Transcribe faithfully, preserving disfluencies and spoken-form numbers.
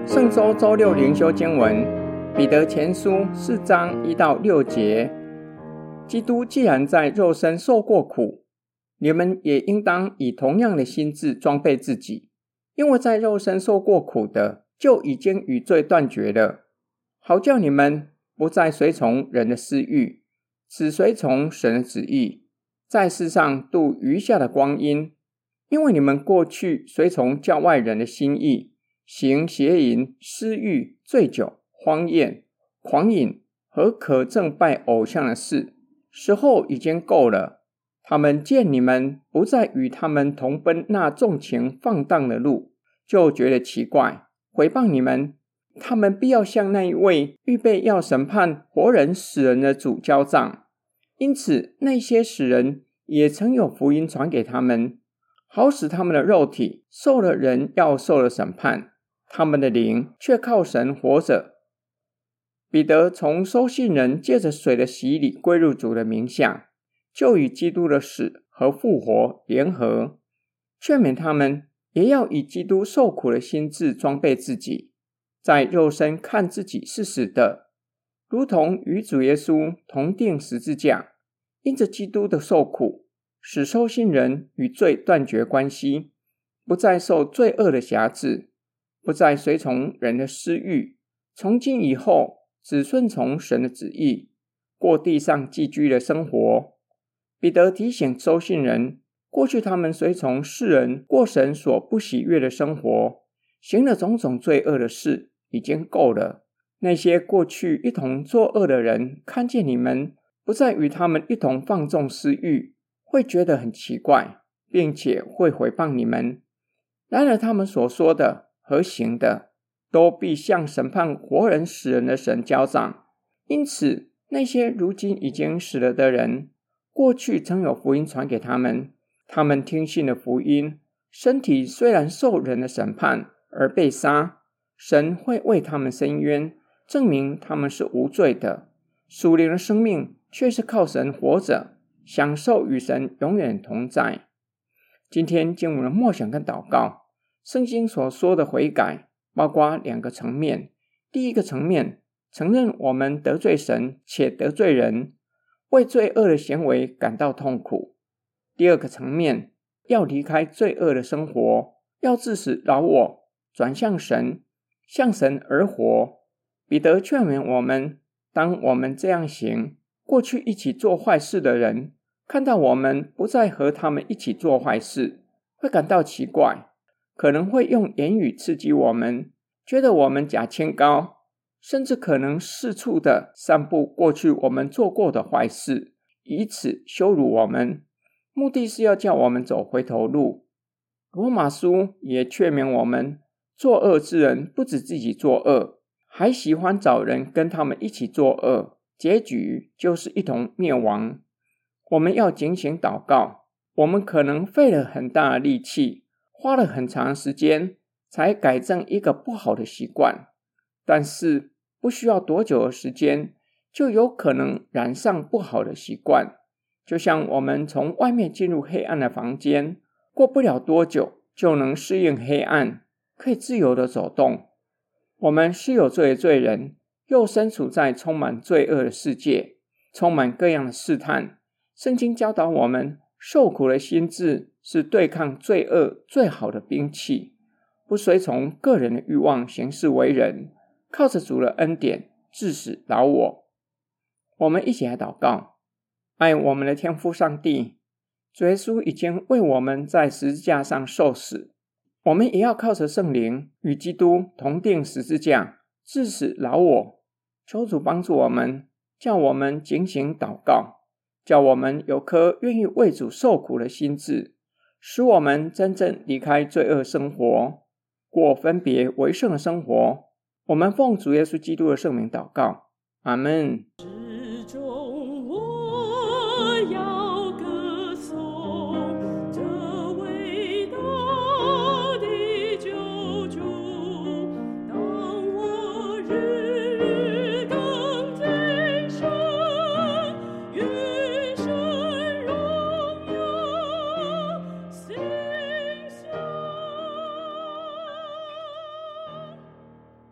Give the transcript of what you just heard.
圣周周六灵修经文，彼得前书四章一到六节。基督既然在肉身受过苦，你们也应当以同样的心志装备自己，因为在肉身受过苦的，就已经与罪断绝了，好叫你们不再随从人的私欲，只随从神的旨意，在世上度余下的光阴。因为你们过去随从教外人的心意，行邪淫、私欲、醉酒、荒宴、狂饮和可憎拜偶像的事，时候已经够了。他们见你们不再与他们同奔那纵情放荡的路，就觉得奇怪，毁谤你们。他们必要向那一位预备要审判活人死人的主交账。因此那些死人也曾有福音传给他们，好使他们的肉体受了人要受的审判，他们的灵却靠神活着。彼得从收信人借着水的洗礼归入主的名下，就与基督的死和复活联合，劝勉他们也要以基督受苦的心志装备自己，在肉身看自己是死的，如同与主耶稣同钉十字架，因着基督的受苦，使收信人与罪断绝关系，不再受罪恶的辖制，不再随从人的私欲，从今以后只顺从神的旨意，过地上寄居的生活。彼得提醒收信人，过去他们随从世人过神所不喜悦的生活，行了种种罪恶的事，已经够了。那些过去一同作恶的人，看见你们不再与他们一同放纵私欲，会觉得很奇怪，并且会毁谤你们。然而他们所说的和行的，都必向审判活人死人的神交账。因此那些如今已经死了的人，过去曾有福音传给他们，他们听信了福音，身体虽然受人的审判而被杀，神会为他们伸冤，证明他们是无罪的。属灵的生命却是靠神活着，享受与神永远同在。今天经文的默想跟祷告，圣经所说的悔改包括两个层面。第一个层面，承认我们得罪神且得罪人，为罪恶的行为感到痛苦。第二个层面，要离开罪恶的生活，要致死老我，转向神，向神而活。彼得劝勉我们，当我们这样行，过去一起做坏事的人看到我们不再和他们一起做坏事，会感到奇怪，可能会用言语刺激我们，觉得我们假清高，甚至可能四处的散布过去我们做过的坏事，以此羞辱我们，目的是要叫我们走回头路。罗马书也劝勉我们，作恶之人不止自己作恶，还喜欢找人跟他们一起作恶，结局就是一同灭亡。我们要警醒祷告，我们可能费了很大的力气，花了很长时间才改正一个不好的习惯，但是不需要多久的时间，就有可能染上不好的习惯。就像我们从外面进入黑暗的房间，过不了多久就能适应黑暗，可以自由的走动。我们是有罪的罪人，又身处在充满罪恶的世界，充满各样的试探。圣经教导我们，受苦的心志是对抗罪恶最好的兵器，不随从个人的欲望行事为人，靠着主的恩典致死老我。我们一起来祷告。爱我们的天父上帝，主耶稣已经为我们在十字架上受死，我们也要靠着圣灵与基督同钉十字架，致死老我。求主帮助我们，叫我们警醒祷告，叫我们有颗愿意为主受苦的心志，使我们真正离开罪恶生活，过分别为圣的生活。我们奉主耶稣基督的圣名祷告，阿们。